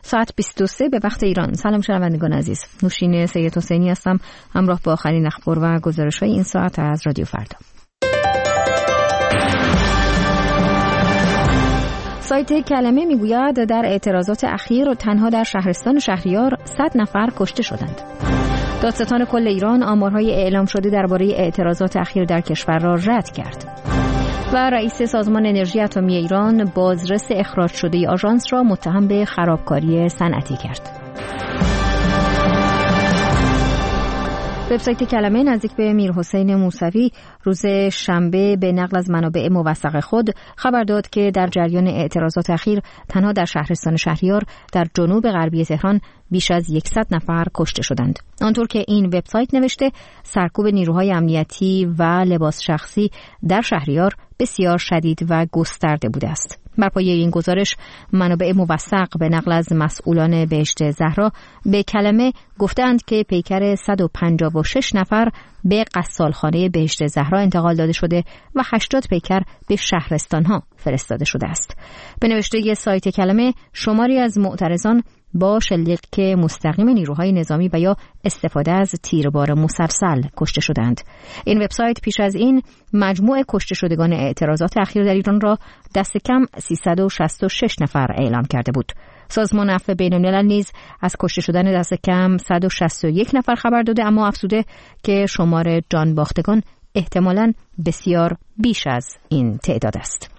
ساعت 22 به وقت ایران. سلام شنوندگان عزیز، نوشین سید حسینی هستم، همراه با آخرین اخبار و گزارش‌های این ساعت از رادیو فردا. سایت کلمه میگوید در اعتراضات اخیر تنها در شهرستان شهریار 100 نفر کشته شدند. دادستان کل ایران آمارهای اعلام شده درباره اعتراضات اخیر در کشور را رد کرد. و رئیس سازمان انرژی اتمی ایران بازرس اخراج شده آژانس را متهم به خرابکاری صنعتی کرد. وبسایت کلمه نزدیک به میرحسین موسوی روز شنبه به نقل از منابع موثق خود خبر داد که در جریان اعتراضات اخیر تنها در شهرستان شهریار در جنوب غربی تهران بیش از 100 نفر کشته شدند. آنطور که این وبسایت نوشته، سرکوب نیروهای امنیتی و لباس شخصی در شهریار بسیار شدید و گسترده بوده است. بر پایه این گزارش منابع موثق به نقل از مسئولان بهشت زهرا به کلمه گفتند که پیکر 156 نفر به قصالخانه بهشت زهرا انتقال داده شده و 80 پیکر به شهرستانها فرستاده شده است. به نوشته سایت کلمه، شماری از معترضان با شلیک مستقیم نیروهای نظامی و یا استفاده از تیربار مسلسل کشته شدند. این وبسایت پیش از این مجموع کشته شدگان اعتراضات اخیر در ایران را دست کم 366 نفر اعلام کرده بود. سازمان عفو بین‌الملل نیز از کشته شدن دست کم 161 نفر خبر داده، اما افزوده که شمار جان باختگان احتمالاً بسیار بیش از این تعداد است.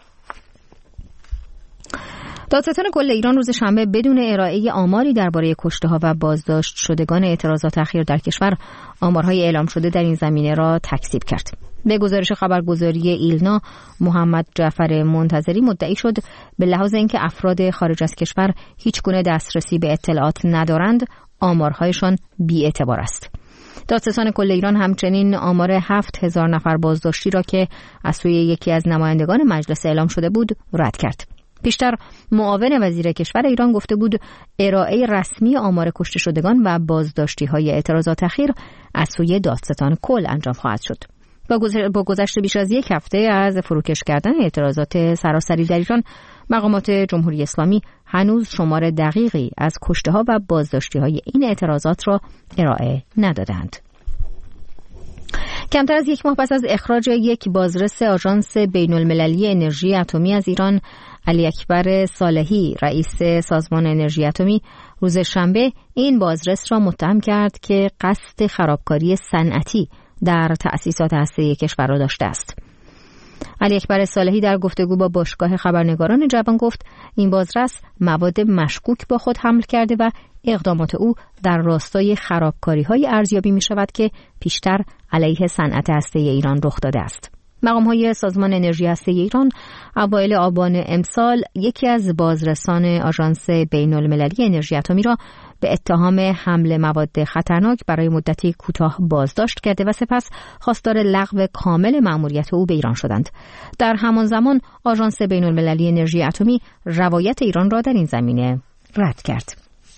دادستان کل ایران روز شنبه بدون ارائه آماری درباره کشته‌ها و بازداشت شدگان اعتراضات اخیر در کشور آمارهای اعلام شده در این زمینه را تکذیب کرد. به گزارش خبرگزاری ایلنا، محمد جعفر منتظری مدعی شد به لحاظ اینکه افراد خارج از کشور هیچ گونه دسترسی به اطلاعات ندارند، آمارهایشان بی‌اعتبار است. دادستان کل ایران همچنین آمار 7000 نفر بازداشتی را که از سوی یکی از نمایندگان مجلس اعلام شده بود رد کرد. پیشتر معاون وزیر کشور ایران گفته بود ارائه رسمی آمار کشته شدگان و بازداشتی‌های اعتراضات اخیر از سوی دادستان کل انجام خواهد شد. با گذشت بیش از یک هفته از فروکش کردن اعتراضات سراسری در ایران، مقامات جمهوری اسلامی هنوز شمار دقیقی از کشته‌ها و بازداشتی‌های این اعتراضات را ارائه ندادند. کمتر از یک ماه پس از اخراج یک بازرس آژانس بین‌المللی انرژی اتمی از ایران، علی اکبر صالحی، رئیس سازمان انرژی اتمی، روز شنبه این بازرس را متهم کرد که قصد خرابکاری صنعتی در تأسیسات هسته‌ای کشور را داشته است. علی اکبر صالحی در گفتگو با باشگاه خبرنگاران جوان گفت این بازرس مواد مشکوک با خود حمل کرده و اقدامات او در راستای خرابکاری‌های ارزیابی می‌شود که پیشتر علیه صنعت هسته‌ای ایران رخ داده است. مقام‌های سازمان انرژی هسته‌ای ایران اوایل آبان امسال یکی از بازرسان آژانس بین‌المللی انرژی اتمی را به اتهام حمل مواد خطرناک برای مدتی کوتاه بازداشت کرده و سپس خواستار لغو کامل مأموریت او به ایران شدند. در همان زمان آژانس بین‌المللی انرژی اتمی روایت ایران را در این زمینه رد کرد.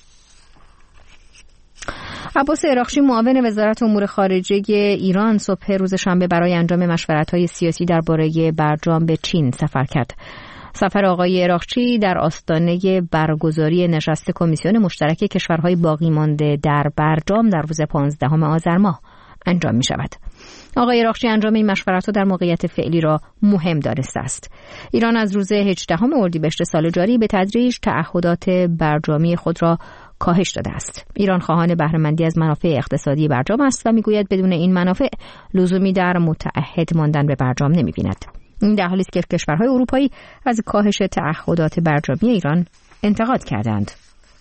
عباس عراقچی، معاون وزارت امور خارجه ایران، صبح روز شنبه برای انجام مشورت‌های سیاسی درباره برجام به چین سفر کرد. سفر آقای عراقچی در آستانه برگزاری نشست کمیسیون مشترک کشورهای باقی مانده در برجام در روز 15 آذر ماه انجام می شود. آقای عراقچی انجام این مشورت‌ها در موقعیت فعلی را مهم دانسته است. ایران از روز 18 اردیبهشت سال جاری به تدریج تعهدات برجامی خود را کاهش داده است. ایران خواهان بهره‌مندی از منافع اقتصادی برجام است و میگوید بدون این منافع لزومی در متعهد ماندن به برجام نمی‌بیند. این در حالی است که کشورهای اروپایی از کاهش تعهدات برجامی ایران انتقاد کردند.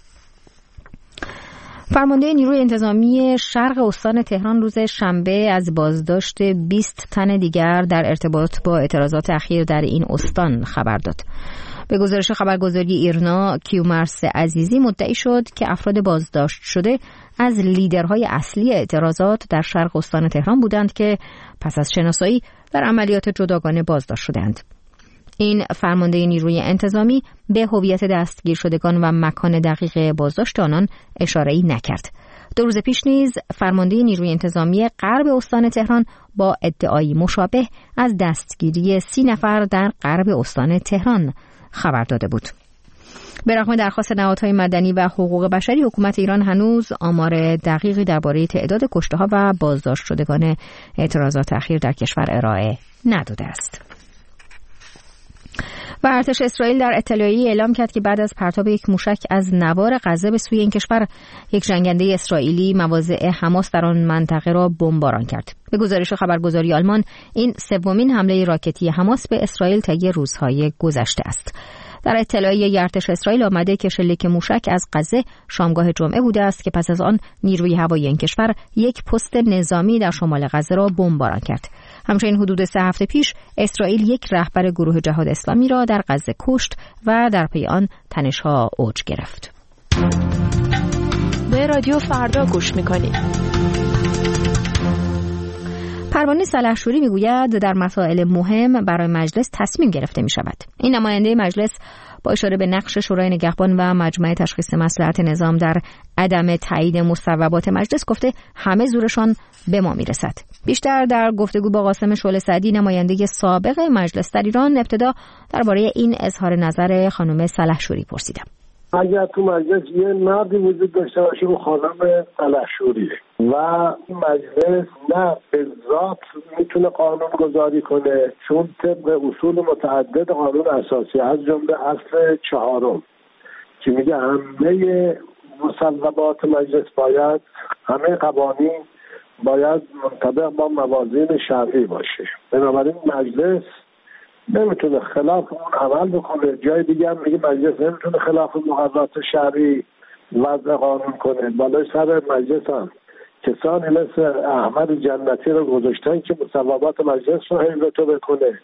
فرمانده نیروی انتظامی شرق استان تهران روز شنبه از بازداشت 20 تن دیگر در ارتباط با اعتراضات اخیر در این استان خبر داد. به گزارش خبرگزاری ایرنا، کیومرث عزیزی مدعی شد که افراد بازداشت شده از لیدرهای اصلی اعتراضات در شرق استان تهران بودند که پس از شناسایی در عملیات جداگانه بازداشت شدند. این فرمانده نیروی انتظامی به هویت دستگیر شدگان و مکان دقیق بازداشت آنان اشاره‌ای نکرد. 2 روز پیش نیز فرمانده نیروی انتظامی غرب استان تهران با ادعای مشابه از دستگیری 30 نفر در غرب استان تهران خبر داده بود. به رغم درخواست نهادهای مدنی و حقوق بشری، حکومت ایران هنوز آمار دقیقی درباره تعداد کشته‌ها و بازداشت شدگان اعتراضات اخیر در کشور ارائه نداده است. و ارتش اسرائیل در اطلاعیه‌ای اعلام کرد که بعد از پرتاب یک موشک از نوار غزه به سوی این کشور، یک جنگنده اسرائیلی مواضع حماس در آن منطقه را بمباران کرد. به گزارش خبرگزاری آلمان، این سومین حمله راکتی حماس به اسرائیل طی روزهای گذشته است. در اطلاعیه ارتش اسرائیل آمده که شلیک موشک از غزه شامگاه جمعه بوده است که پس از آن نیروی هوایی این کشور یک پست نظامی در شمال غزه را بمباران کرد. همچنین حدود 3 هفته پیش اسرائیل یک رهبر گروه جهاد اسلامی را در غزه کشت و در پی آن تنش‌ها اوج گرفت. به رادیو فردا گوش می‌کنید. پروانه سلحشوری میگوید در مسائل مهم برای مجلس تصمیم گرفته می شود. این نماینده مجلس با اشاره به نقش شورای نگهبان و مجمع تشخیص مصلحت نظام در عدم تایید مصوبات مجلس گفته همه زورشان به ما میرسد. بیشتر در گفتگو با قاسم شعله سعدی، نماینده سابق مجلس در ایران، ابتدا درباره این اظهار نظر خانم سلحشوری پرسیدم. اگر تو مجلس یه مردی وجود داشته باشه و خانم سلحشوریه و این مجلس نه به ذات میتونه قانون گذاری کنه، چون طبق اصول متعدد قانون اساسی از جمله اصل 4 که میگه همه مصوبات مجلس باید، همه قوانین باید منطبق با موازین شرعی باشه. بنابراین مجلس نمیتونه خلاف اون عمل بکنه. جای دیگه هم میگه مجلس نمیتونه خلاف مقررات شرعی وضع قانون کنه. بالای سر مجلس هم کسانی مثل احمد جنتی رو گذاشتن که مصوبات مجلس رو حفظ بکنه.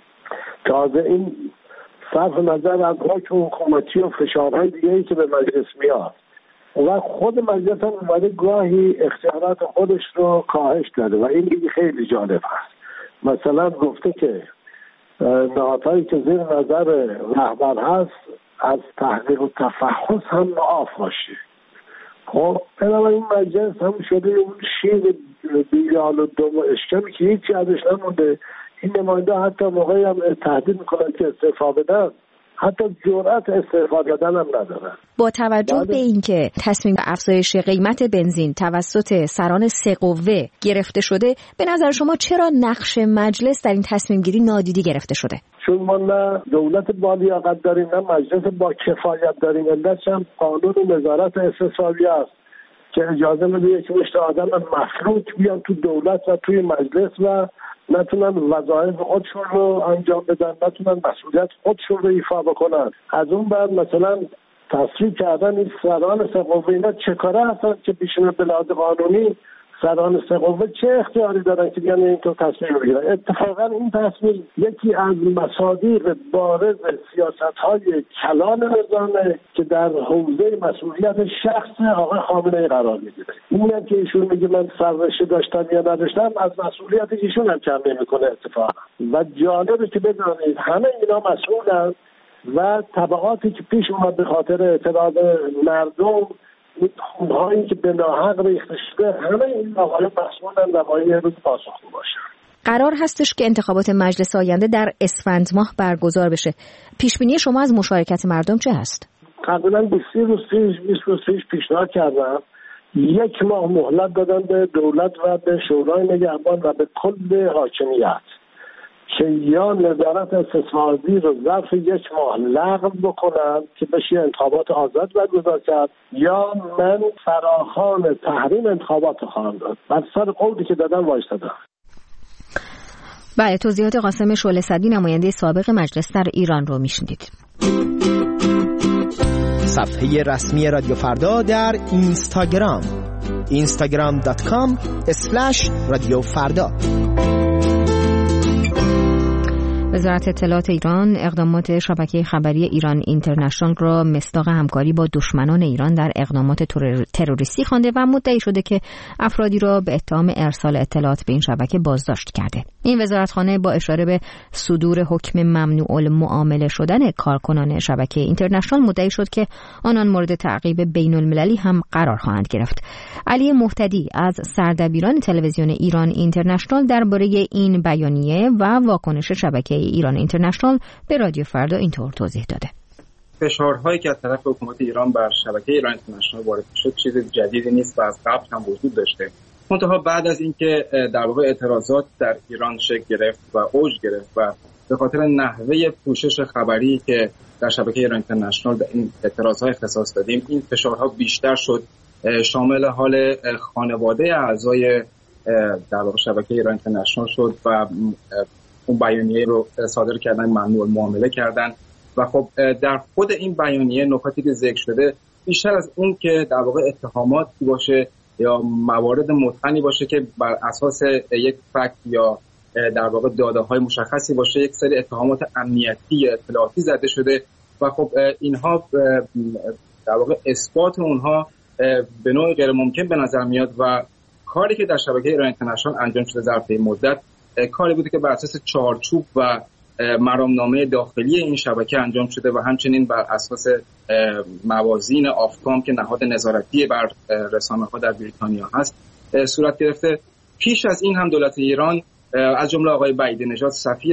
تازه این صرف نظر از حکم حکومتی و فشارهای دیگه‌ای که به مجلس میاد و خود مجلس هم اومده گاهی اختیارات خودش رو کاهش داده و این دیگه خیلی جالب هست. مثلا گفته که نهادهایی که زیر نظر رهبر هست از تحقیق و تفحص هم معاف باشه. خب بنابراین مجلس هم شده اون شیر بیال و دم و اشکمی که هیچی ازش نمونده. این نماینده حتی موقعی هم تهدید میکنن که استعفا بدن، حتی جرأت استعفا دادن هم ندارن. با توجه به اینکه تصمیم افزایش قیمت بنزین توسط سران 3 قوه گرفته شده، به نظر شما چرا نقش مجلس در این تصمیم گیری نادیده گرفته شده؟ چون ما نه دولت با لیاقت داریم نه مجلس با کفایت داریم. علتش هم قانون نظارت استثنایی است که اجازه میده یک مشت آدم مفلوک بیان تو دولت و توی مجلس و نتونن وظایف خودشون رو انجام بدن، نتونن مسئولیت خودشون رو ایفا بکنن. از اون بعد مثلا تصریح کردن این سران 3 قوه اینا چه کاره هستن که پیشنهاد به لحاظ قانونی سران 3 قوه چه اختیاری دارن که بیان اینطور تصمیم بگیرن؟ اتفاقا این تصمیم یکی از مصادیق بارز سیاست‌های کلان نظامه که در حوزه مسئولیت شخص آقای خامنه‌ای قرار میگیره. اینم که ایشون میگه من سررشته داشتم یا نداشتم، از مسئولیت ایشون هم کم نمی‌کنه اتفاقا. و جالبه که بدونید همه اینا مسئولن و تبعاتی که پیش اومد به خاطر اعتراض مردم، این خونهایی که به ناحق ریخته شده، همه این آقایان مسئولن و باید روز پاسخگو باشن. قرار هستش که انتخابات مجلس آینده در اسفند ماه برگزار بشه. پیشبینی شما از مشارکت مردم چه هست؟ قبلا 20 روز پیش پیشنهاد کردم 1 ماه مهلت دادن به دولت و به شورای نگهبان و به کل حاکمیت که یا نظارت استثماری رو ظرف 1 ماه لغو بکنن که بشه انتخابات آزاد برگزار کرد، یا من فراخوان تحریم انتخابات خواهم داد. بر سر قولی که دادم وایستادم. بله، توضیحات قاسم شعله سعدی، نماینده سابق مجلس در ایران رو میشنیدید. صفحه رسمی رادیو فردا در اینستاگرام instagram.com/رادیوفردا. وزارت اطلاعات ایران اقدامات شبکه خبری ایران اینترنشنال را مصداق همکاری با دشمنان ایران در اقدامات تروریستی خوانده و مدعی شده که افرادی را به اتهام ارسال اطلاعات به این شبکه بازداشت کرده. این وزارتخانه با اشاره به صدور حکم ممنوع المعامله شدن کارکنان شبکه اینترنشنال مدعی شد که آنان مورد تعقیب بین المللی هم قرار خواهند گرفت. علی مهتدی از سردبیران تلویزیون ایران اینترنشنال درباره این بیانیه و واکنش شبکه ایران اینترنشنال به رادیو فردا اینطور توضیح داده. فشارهایی که از طرف حکومت ایران بر شبکه ایران اینترنشنال وارد شد چیز جدیدی نیست و از قبل هم وجود داشته. منتها بعد از اینکه در واقع اعتراضات در ایران شکل گرفت و اوج گرفت و به خاطر نحوه پوشش خبری که در شبکه ایران اینترنشنال به این اعتراضات اختصاص دادیم، این فشارها بیشتر شد، شامل حال خانواده اعضای در واقع شبکه ایران اینترنشنال شد و اون بیانیه رو صادر کردن، ممنوع المعامله کردن و خب در خود این بیانیه نکاتی که ذکر شده بیشتر از اون که در واقع اتهاماتی باشه یا موارد متقنی باشه که بر اساس یک فکت یا در واقع داده‌های مشخصی باشه، یک سری اتهامات امنیتی اطلاعاتی زده شده و خب اینها در واقع اثبات اونها به نوع غیر ممکن به نظر میاد و کاری که در شبکه ایران اینترنشنال انجام شده ظرف مدت کاری بوده که بر اساس چارچوب و مرامنامه داخلی این شبکه انجام شده و همچنین بر اساس موازین آفکام که نهاد نظارتی بر رسانه‌ها در بریتانیا هست صورت گرفته. پیش از این هم دولت ایران از جمله آقای بعیدی نژاد سفیر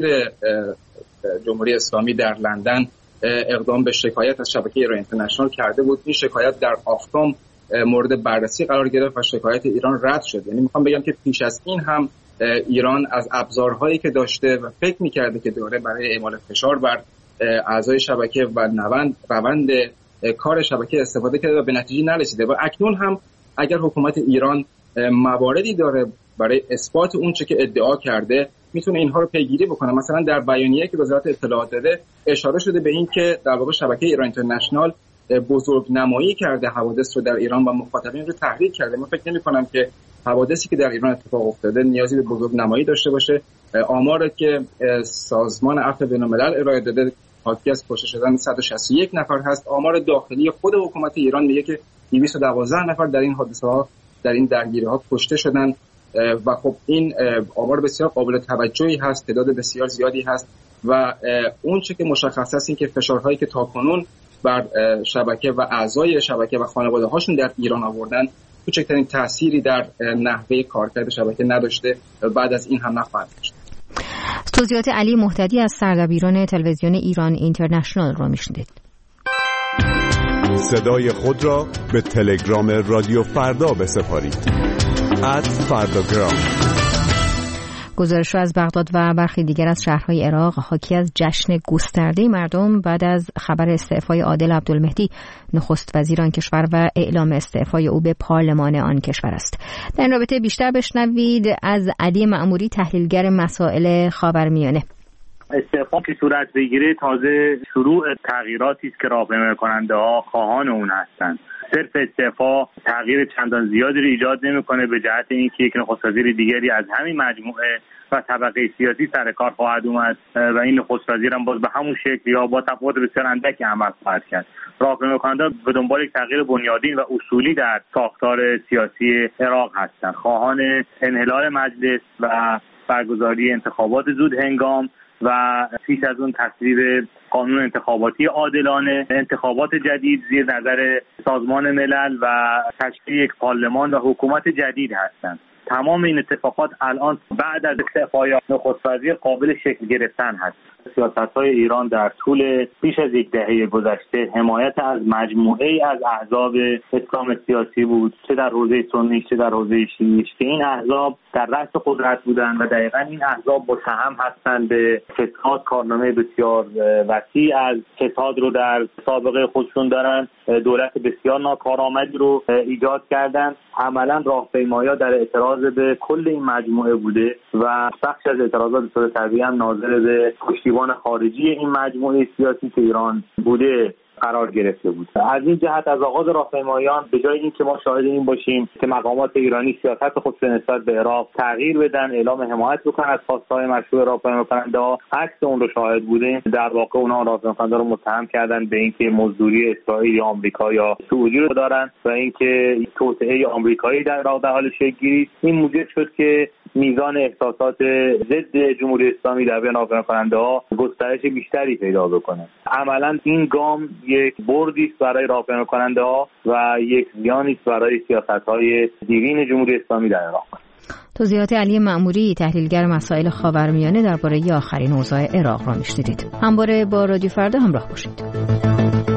جمهوری اسلامی در لندن اقدام به شکایت از شبکه ایران اینترنشنال کرده بود. این شکایت در آفکام مورد بررسی قرار گرفت و شکایت ایران رد شد. یعنی میخوام بگم که پیش از این هم ایران از ابزارهایی که داشته و فکر میکرده که داره برای اعمال فشار بر اعضای شبکه و روند کار شبکه استفاده کرده و به نتیجه نرسیده و اکنون هم اگر حکومت ایران مواردی داره برای اثبات اون چه که ادعا کرده میتونه اینها رو پیگیری بکنه. مثلا در بیانیه که وزارت اطلاعات داده اشاره شده به این که در واقع شبکه ایران اینترنشنال بزرگ نمایی کرده حوادث رو در ایران و مخاطبین رو تحریک کرده. من فکر نمی‌کنم که حوادثی که در ایران اتفاق افتاده نیازی به بزرگ نمایی داشته باشه. آماری که سازمان عفو بین‌الملل ارائه داده حاکی از کشته شدن 161 نفر هست. آمار داخلی خود حکومت ایران میگه که 212 نفر در این حادثه‌ها در این درگیری‌ها کشته شدن و خب این آمار بسیار قابل توجهی هست، تعداد بسیار زیادی هست و اون چه که مشخص است این که فشارهایی که تاکنون بر شبکه و اعضای شبکه و خانواده‌هاشون در ایران آوردن کوچکترین تأثیری در نحوه کارکرد شبکه نداشته و بعد از این هم نخواهد داشت. توضیحات علی مهتدی از سردبیران تلویزیون ایران اینترنشنال رو میشنید. صدای خود را به تلگرام رادیو فردا بسپارید. @فرداگرام. گزارش از بغداد و برخی دیگر از شهرهای عراق حاکی از جشن گسترده مردم بعد از خبر استعفای عادل عبدالمهدی نخست وزیر آن کشور و اعلام استعفای او به پارلمان آن کشور است. در این رابطه بیشتر بشنوید از علی مأموری، تحلیلگر مسائل خاورمیانه. استعفا که صورت بگیره تازه شروع تغییراتی است که راهپیمایی کننده‌ها خواهان اون هستند. صرف استعفا تغییر چندان زیادی رو ایجاد نمی‌کنه به جهت اینکه یک نخست وزیر دیگری از همین مجموعه و طبقه سیاسی سر کار خواهد اومد و این نخست وزیر هم باز به همون شکل یا با تفاوت بسیار اندکی عمل خواهد کرد. راهپیمایی کننده‌ها به دنبال یک تغییر بنیادین و اصولی در ساختار سیاسی عراق هستند. خواهان انحلال مجلس و برگزاری انتخابات زود هنگام و پیش از اون تصویب قانون انتخاباتی عادلانه، انتخابات جدید زیر نظر سازمان ملل و تشکیل یک پارلمان و حکومت جدید هستند. تمام این اتفاقات الان بعد از استعفای نخست وزیر قابل شکل گرفتن هست. سیاست‌های ایران در طول بیش از یک دهه گذشته حمایت از مجموعه‌ای از احزاب اسلام سیاسی بود، چه در حوزه سنی چه در حوزه شیعی، که این احزاب در رأس قدرت بودند و دقیقاً این احزاب متهم هستند به فساد. کارنامه بسیار وسیع از فساد رو در سابقه خودشون دارن، دولت بسیار ناکارآمدی رو ایجاد کردن. عملاً راهپیمایی‌ها در اعتراض به کل این مجموعه بوده و بخش از اعتراضات به صورت طبیعی هم ناظر به پشتیبان خارجی این مجموعه سیاسی که ایران بوده قرار گرفته بود. از این جهت از آغاز راهپیماییان به جای اینکه ما شاهد این باشیم که مقامات ایرانی سیاست خود نسبت به عراق تغییر بدن، اعلام حمایت بکنن از خواستهای مشروع راهپیمایی کننده‌ها، عکس اون رو شاهد بودیم. در واقع اونها راهپیمایی کننده رو متهم کردن به اینکه مزدوری اسرائیل یا آمریکا یا سعودی رو دارن و اینکه توطئه آمریکایی در عراق در حال شکل‌گیری. این موجب شد که میزان احساسات ضد جمهوری اسلامی در بین راهپیمایی کننده‌ها گسترش بیشتری پیدا بکنه. عملاً این گام یک بردی است برای راهپیمایی کننده‌ها و یک زیانی است برای سیاست‌های دیرین جمهوری اسلامی در عراق. توضیحات علی مأموری، تحلیلگر مسائل خاورمیانه درباره آخرین اوضاع عراق را میشنیدید. همواره با رادیو فردا همراه باشید.